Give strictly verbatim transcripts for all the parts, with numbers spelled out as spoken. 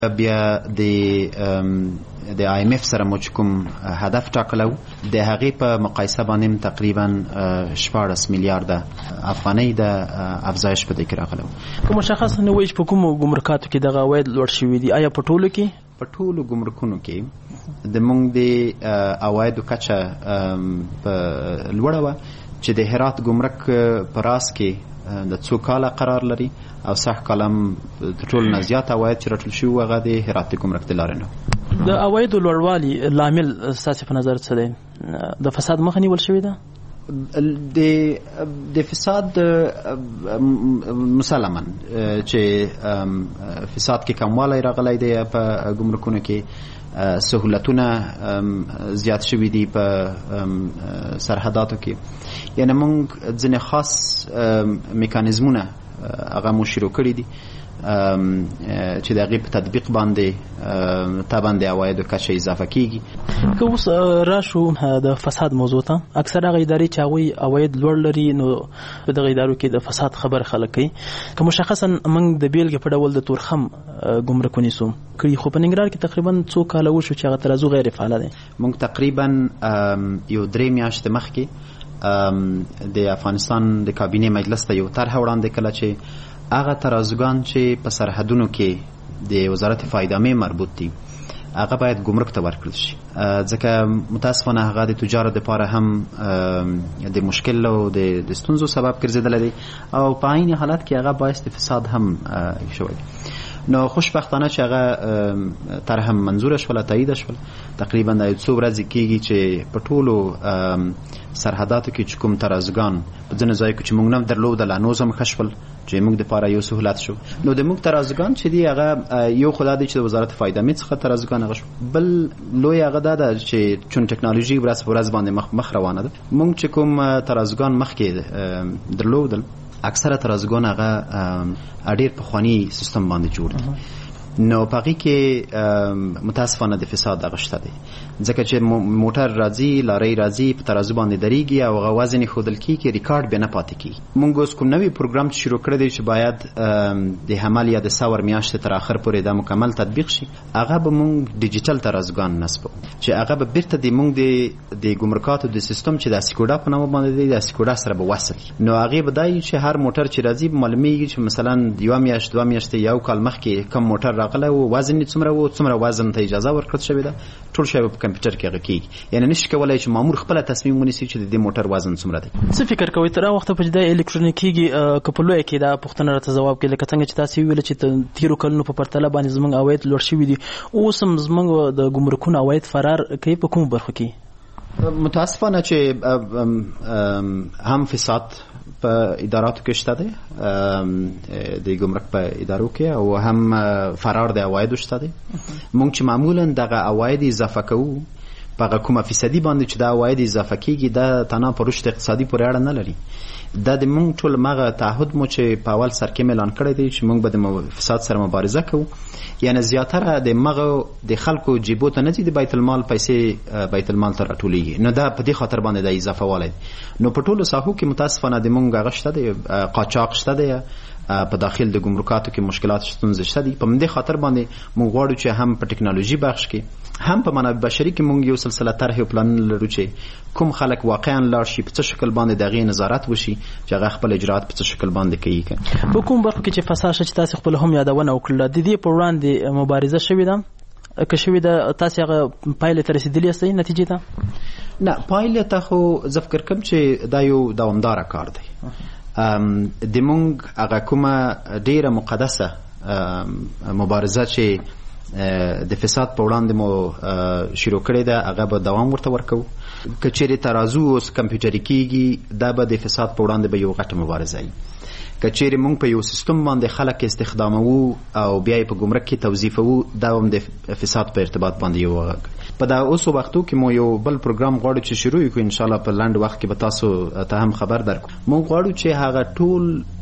بیا د د آی ایم اف سره مو چې کوم هدف ټاکلی و د هغې په مقایسه باندې تقریبا شپاړس میلیارده افغانۍ د افزایش په دې کې راغلی و. که مشخص نه وایي چې په کومو ګمرکاتو کې دغه عواید لوړ شوي دي، آیا په ټولو کې؟ په ټولو ګمرکونو کې د موږ د عوایدو کچه په لوړه وه چې د هرات ګمرک په راس کې د څو کاله قرار لري او سږ کال هم د ټولو نه زیات عواید چې راټول شوي هغه د هرات د ګمرک د لارې نه و. د عوایدو لوړوالي لامل ستاسې په نظر څه دی؟ د فساد مخه نیول شوې ده؟ د د فساد مسلما چې فساد کې کموالی راغلی دی په ګمرکونو کې، سهولتونه زیات شوي دي په سرحداتو کې، یعنی موږ ځینې خاص میکانیزمونه هغه مو شروع کړي دي چې د هغې په تطبیق باندې طبعا د عوایدو کچه اضافه کیږي. که اوس راشو د فساد موضوع ته، اکثر هغه ادارې چې هغوی عواید لوړ لري نو په دغه ادارو کې د فساد خبر خلک کوي. که مشخصا موږ د بیلګې په ډول د تورخم ګمرک ونیسو کړي، خو په ننګرهار کې تقریبا څو کاله وشو چې هغه ترازو غیر فعاله دی. موږ تقریبا یو درې میاشتې مخکې د افغانستان د کابینې مجلس ته یو طرحه وړاندې کړه چې هغه ترازوګان چې په سرحدونو کې د وزارت فایدامې مربوط دي هغه باید ګمرک ته ورکړل شي، ځکه متاسفانه هغه د تجارو دپاره هم د مشکل او د ستونزو سبب ګرځېدلی دی او په عین حالت کې هغه باعث د فساد هم شوی دی. نو خوشبختانه چې هغه طرحه منظوره شوله، تایید شوله. تقریبا د یو څو ورځې کېږي چې په ټولو سرحداتو کې چې کوم ترازوګان په ځینو ځایو کې چې موږ نه درلودل نو هم ښه شول چې موږ دپاره یو سهولت شو. نو د موږ ترازوګان چې دي هغه یو خو دا دی چې د وزارت فایدامې څخه ترازوګان هغه شو، بل لوی هغه دا ده چې چون ټکنالوژي ورځ په ورځ باندې مخ مخ روانه ده، موږ چې کوم ترازوګان مخکې درلودل اکثره ترازوګان هغه ډېر پخواني سیستم باندې جوړ دي. نو په هغې کې متاسفانه د فساد هغه شته دی، ځکه چې موټر راځي، لارۍ راځي، په ترازو باندې درېږي او هغه وزن یې ښودل کېږي، ریکارډ بیا نه پاتې کېږي. موږ اوس کوم نوی پروګرام چې شروع کړی دی چې باید د حمل یا د سور میاشتې تر اخر پورې دا مکمل تطبیق شي، هغه به موږ ډیجیټل ترازوګان نصبو چې هغه به بیرته د موږ د ګمرکاتو د سیستم چې د اسیکوډا په نامه باندې دی د اسیکوډا سره به وصل. نو هغې به دا وي چې هر موټر چې راځي معلومیږي چې مثلا یوه میاشت دوه میاشتې یو کال مخکې کم موټر راغلی و، وزن یې څومره و، څومره وزن ته اجازه ورکړل شوې ده، ټول شی به په کمپیوټر کې هغه کېږي. یعنې نشي کولی چې مامور خپله تصمیم ونیسي چې د دې موټر وزن څومره دی. څه فکر کوئ تر هغه وخته پورې دا الکترونیک کېږي؟ که په لویه کې دا پوښتنه راته ځواب کړي، لکه څنګه چې تاسې وویل چې تېرو کلونو په پرتله باندې زموږ عواید لوړ شوي دي، اوس هم زموږ د ګمرکونو عواید فرار کوي په کومو برخو کې؟ متاسفانه چې هم فساد په اداراتو کې شته دی، د ګمرک په ادارو کې، او هم فرار د عوایدو شته دی. موږ چې معمولا دغه عواید اضافه کوو په هغه کومه فیصدي باندې چې دا عواید اضافه کېږي دا تنها په رشد اقتصادي پورې اړه نه لري. دا د موږ ټول مغه تعهد مو چې په اول سر کې اعلان کړی دی چې موږ به د فساد سره مبارزه کوو، یعنی زیاتره د مغه د خلکو جیبو ته نه ځي، د بیت المال پیسې بیت المال ته راټولیږي. نو دا په دې خاطر باندې د اضافه والی. نو په ټولو ساحو کې متاسفانه د موږ هغه شته دی، قاچاق شته دی، په داخل د ګمرکاتو کې مشکلات ستونزې شته دي. په همدې خاطر باندې موږ غواړو چې هم په ټکنالوژي بخش کې هم په منابع بشري کې موږ یو سلسله طرحې او پلانونه لرو چې کوم خلک واقعا لاړ شي، په څه شکل باندې د هغې نظارت وشي چې هغه خپل اجرات په څه شکل باندې کوي. په کوم برخو کې چې فساد شته چې تاسې خپل هم یادونه وکړله، د دې پر وړاندې مبارزه شوې ده؟ که شوې ده تاسې هغه پایلې ته رسېدلي یاستئ نتیجې ته؟ نه، پایلې ته خو زه فکر کوم چې دا یو دوامداره کار دی. د مونږ هغه کومه ډیره مقدسه مبارزه چې د فساد په وړاندې مو شروع کړې ده هغه به دوام ورته ورکوو. که چیرې ترازو اوس کمپیوټري کېږي دا به د فساد په وړاندې به یو غټه مبارزه وي. که چیرې مونږ په یو سیستم باندې خلک استخداموو او بیا یې په ګمرک کې توظیفوو دا هم د فساد په ارتباط باندې یو غږ. په دا اوسو وختو کې مو یو بل پروګرام غواړو چې شروع کړو، انشاءالله په لنډ وخت کې به تاسو ته هم خبر درکړو. مونږ غواړو چې هغه ټول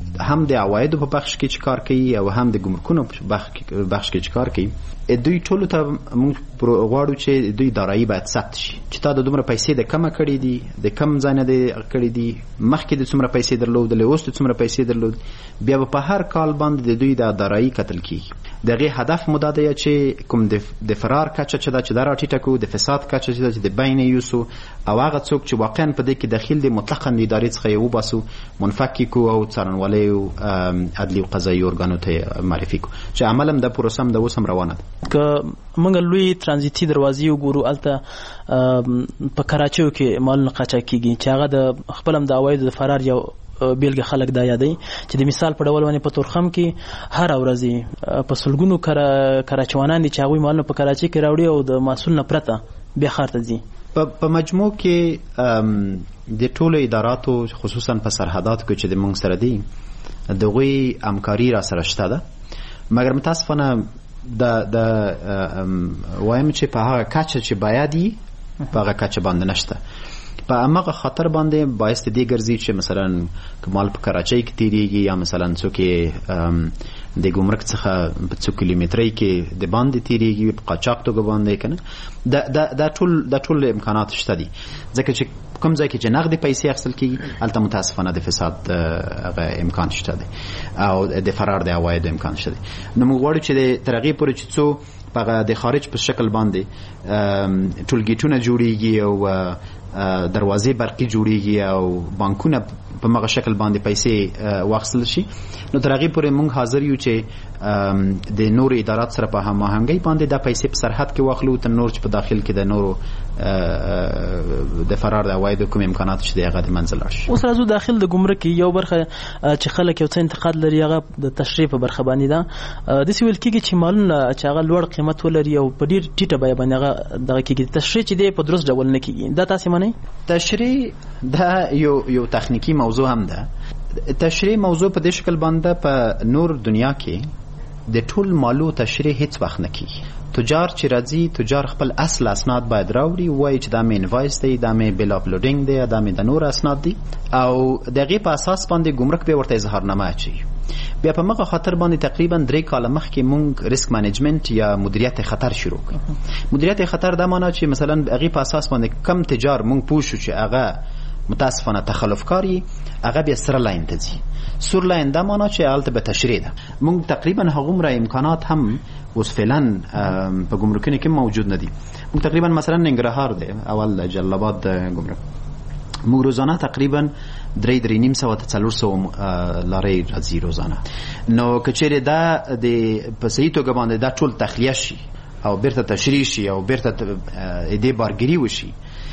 هم د عوایدو په بخش کې چې کار کوي او هم د ګمرکونو په بخش کې چې کار کوي، دوی ټولو ته موږ غواړو چې دوی دارایی باید ثبت شي، چې تا د دومره پیسې د کمه کړې دي، د کم ځای نه دې کړې دي، مخکې د څومره پیسې درلودلې، اوس د څومره پیسې درلود، بیا به په هر کال باندې د دوی د دارایی کتل کېږي. د هغې هدف مو دا دی چې کوم د فرار کچه چې ده چې دا راټیټه کړو، د فساد کچه چې ده چې د بین یوسو، او هغه څوک چې واقعا په دې کې دخیل دي مطلقا د ادارې څخه یې وباسو، منفک یې کړو او څارنوالۍ او عدلي او قضایي ارګانو ته معرفي کړو، چې عمل هم د پروسه هم د اوس هم روانه ده. که موږ لوی ترانزیتي دروازې وګورو، هلته په کراچیو کې مالونه قاچاق کېږي، چې هغه د خپل هم د عوایدو د فرار یو بیلګه خلک دا یادوي، چې د مثال په ډول باندې په تورخم کې هر ورځ په سلګونو کراچوانان دي چې هغوی مالونه په کراچي کې راوړي او د محصول نه پرته بیا ښار ته ځي. په مجموع کې د ټولو اداراتو خصوصا په سرحداتو کې چې د موږ سره دي د هغوی همکاري را سره شته ده، مګر متاسفانه د د وایم چې په هغه کچه چې باید یي په هغه کچه باندې نشته. په همغه خاطر باندې باعث دې ګرځي چې مثلا کمال په کراچۍ کې تیریږي یا مثلا څوک د ګمرک څخه په څو کیلومترۍ کې د باندې تیریږي په قاچاق توګه باندې کنه. دا دا ټول دا ټول امکانات شته دي، ځکه چې کوم ځای کې چې نغدي پیسې اخیستل کېږي هلته متاسفانه د فساد هغه امکان شته دی او د فرار د عوایدو امکان شته دی. نو موږ غواړو چې تر هغې پورې چې څو په د خارج په شکل باندې ټولګیټونه جوړیږي او دروازې برقي جوړیږي او بانکونه په مغه شکل باندې پیسې واخیستل شي، نو تر هغې پورې موږ حاضر یو چې د نورو ادارات سره په هماهنګۍ باندې دا پیسې په سرحد کې واخلو، تر نور چې په داخل کې د نورو د فرار د عوایدو کوم امکانات چې دی هغه د منځ لاړ شي. اوس راځو داخل د ګمرک یو برخه چې خلک یو څه انتقاد لري هغه د تشریح په برخه باندې ده. داسې ویل کېږي چې مالونه چې هغه لوړ قیمت ولري او په ډېر ټیټه بیه باندې هغه دغه کېږي، تشریح چې دی په درست ډول نه کېږي، دا تاسې منئ؟ تشریح دا یو یو تخنیکی موضوع هم ده. تشریح موضوع په دې شکل باندې په نور دنیا کې د ټول مالو تشریح هیڅ وخت نه کېږي. تجار چې راځي، تجار خپل اصل اسناد باید راوړي، وایي چې دا مې انوایس دی، دا مې بیل اف لوډینګ دی، دا مې د نور اسناد دي، او د هغې په اساس باندې ګمرک به ورته اظهارنامه اچوي. بیا په مغه خاطر باندې تقریبا درې کاله مخکې مونږ ریسک مانجمنت یا مدیریت خطر شروع کړ. مدیریت خطر دا معنی چې مثلا هغې په اساس باندې کم تجار مونږ پوه شو چې هغه متاسفانه تخلف کاری، هغه بیا سره لاین ته ځي. سور لاین دا معنی چې هلته به تشریح ده. مونږ تقریبا هغومره امکانات هم اوس فعلا په ګمرکونو کې موجود نه دي. مونږ تقریبا مثلا ننګرهار دی اول جلال آباد ګمرک، موږ روزانه تقریبا درې درې نیم سوه ته څلور سوه لارۍ راځي روزانه. نو که چیرې دا د په صحیح توګه باندې دا ټول تخلیه شي او بیرته تشریح شي او بیرته دې بارګري وشي،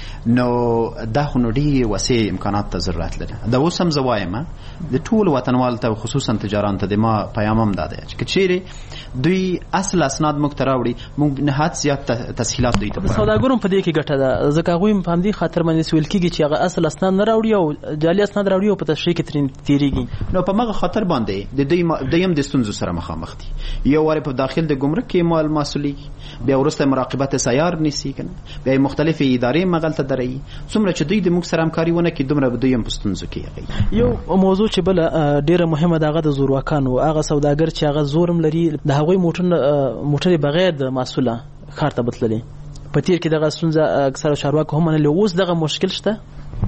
نو دا خو نو ډېرې وسیع امکانات ته ضرورت لري. دا اوس هم زه وایم د ټولو وطنوالو ته خصوصا تجارانو ته د ما پیام هم دا دی چې که چیرې دوی اصل اسناد موږ ته راوړي، موږ نهایت زیات تسهیلات دوی ته د سوداګرو په دې کې ګټه ده، ځکه هغوی په همدې خاطر باندې ویل کېږي چې هغه اصل اسناد نه راوړي او جعلي اسناد راوړي او په تشریح کې ترې تېرېږي. نو په مغه خاطر باندې د دوی دوی هم د ستونزو سره مخامخ دي. یو وارې په داخل د ګمرک کې مال مسؤلیږي، بیا وروسته مراقبت سیار نیسي کنه، بیا مختلفې ادارې مغلطه دري، څومره چې دوی د موږ سره همکاري ونه کړي دومره به دوی هم په ستونزو کې هغوی. یو موضوع چې بله ډېره مهمه ده هغه د زورواکانو، هغه سوداګر چې هغه زور هم لري، د هغوی موټرې بغیر د محصوله ښار ته بتللې. په تېر کې دغه ستونزه اکثره چارواکو هم منلې، اوس دغه مشکل شته؟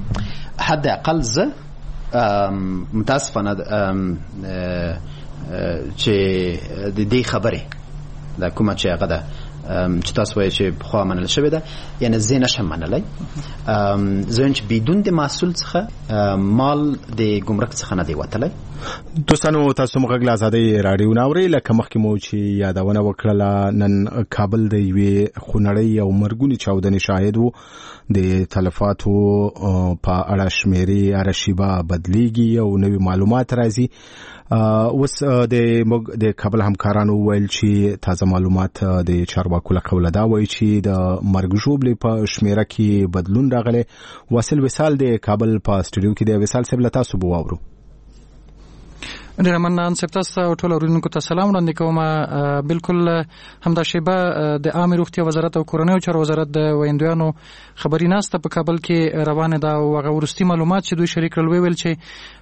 حد اقل زه متاسفانه چې د دې خبرې دا کومه چې هغه ده چې تاسو وایئ چې پخوا منل شوې ده، یعنې زه نشم منلی. زه وایم چې بدون د محصول څخه مال د ګمرک څخه نه دی وتلی. دوستانو تاسو موږ غږ ازادۍ راډیو ناورئ. لکه مخکې مو چې یادونه وکړله، نن کابل د یوې خونړۍ او مرګونې چاودنې شاهد و. د تلفاتو په اړه شمیرې هره شیبه بدلیږي او نوي معلومات راځي. اوس د د کابل همکارانو ویل چې تازه معلومات د چارواکو له قوله دا وایي چې د مرګ ژوبلې په شمیره کې بدلون راغلی. واصل وصال د کابل په سټوډیو کې دی. وصال صاحب له تاسو به واورو. ډېر مننه صاحب، تاسو ته او ټولو اورېدونکو ته سلام وړاندې کوم. بالکل همدا شیبه د عامې روغتیا وزارت او کورنیو چارو وزارت د ویندویانو خبري ناسته په کابل کې روانه ده او هغه وروستي معلومات چې دوی شریک کړل ویل چې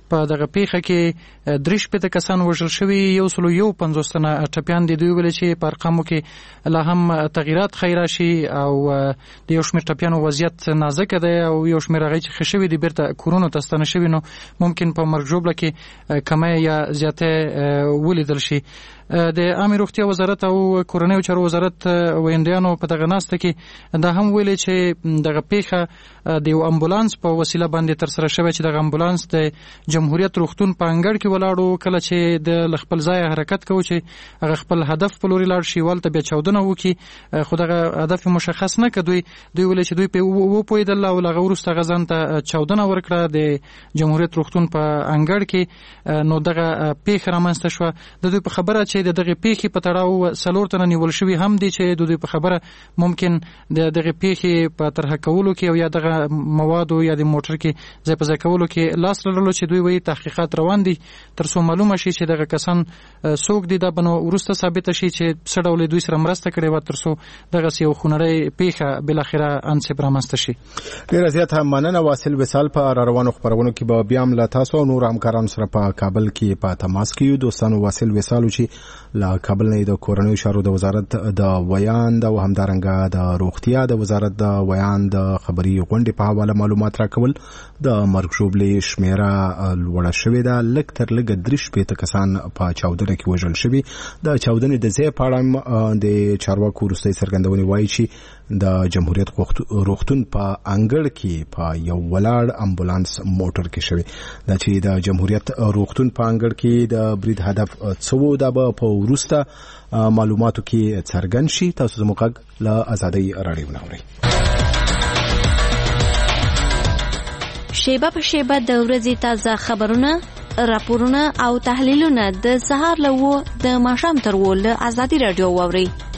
په دغه پیښه کې درې شپېته کسان وژل شوي، یو سلو یو پنځوس تنه ټپیان دي. دوی ویل چې په ارقامو کې لا هم تغییرات ښیي راشي او د یو شمېر ټپیانو وضعیت نازکه دی او یو شمېر هغوی چې ښه شوي دي بیرته کورونو ته ستانه شوي، نو ممکن په مرګ ژوبله کې کمی یا زیاتی ولیدل شي. د عامې روغتیا وزارت او کورنیو چارو وزارت ویندیانو په دغه ناسته کې دا هم ویلي چې دغه پیښه د یو امبولانس په وسیله باندې ترسره شوې چې دغه امبولانس د جمهوریت روغتون په انګړ کې ولاړو. کله چې د خپل ځای حرکت کوو چې هغه خپل هدف په لوري لاړ شي، والته بیا چاودنه وکړي، خو دغه هدف مشخص نه کړ. دوی دوی ویلي چې دوی په وپوهېدل او له هغه وروسته هغه ځان ته چاودنه ورکړه د جمهوریت روغتون په انګړ کې، نو دغه پیښه رامنځته شوه. د دوی په خبره چې د دغه پیښې په تړاو څلور تنه نیول شوي هم دي چې د دوی په خبره ممکن د دغه پیښې په طرحه کولو کې او یا دغه موادو یا د موټر کې ځای په ځای کولو کې لاس لرلو، چې دوی وایي تحقیقات روان دي تر څو معلومه شي چې دغه کسان څوک دي. دا به نو وروسته ثابته شي چې څه ډول دوی سره مرسته کړې وه تر څو دغسې یو خونړۍ پیښه بالاخره انصب رامنځته شي. ډېره زیاته مننه واصل وصال. په را روانو خپرونو کې به بیا هم له تاسو او نور همکارانو سره په کابل کې په تماس کې یو. دوستانو واصل وصال چې له کابل نه د کورنیو چارو د وزارت د ویاند او همدارنګه د روغتیا د وزارت د ویاند خبري غونډې په حواله معلومات راکول. د مرګ ژوبلې شمیره لوړه شوې ده، لږ تر لږه درې شپېته کسان په چاودنه کې وژل شوي. د چاودنې د ځای په اړه د چارواکو وروستۍ څرګندونې وایي چې د جمهوریت روغتون په انګړ کې په یو ولاړ امبولانس موټر کې شوی. دا چې د جمهوریت روغتون په انګړ کې د برید هدف څه و، دا به په وروسته معلوماتو کې څرګند شي. تاسو زموږ غږ له ازادۍ راډیو نه اورئ. شیبه په شیبه د ورځې تازه خبرونه، راپورونه او تحلیلونه د سهار له وو د ماښام تر وو له ازادۍ راډیو واورئ.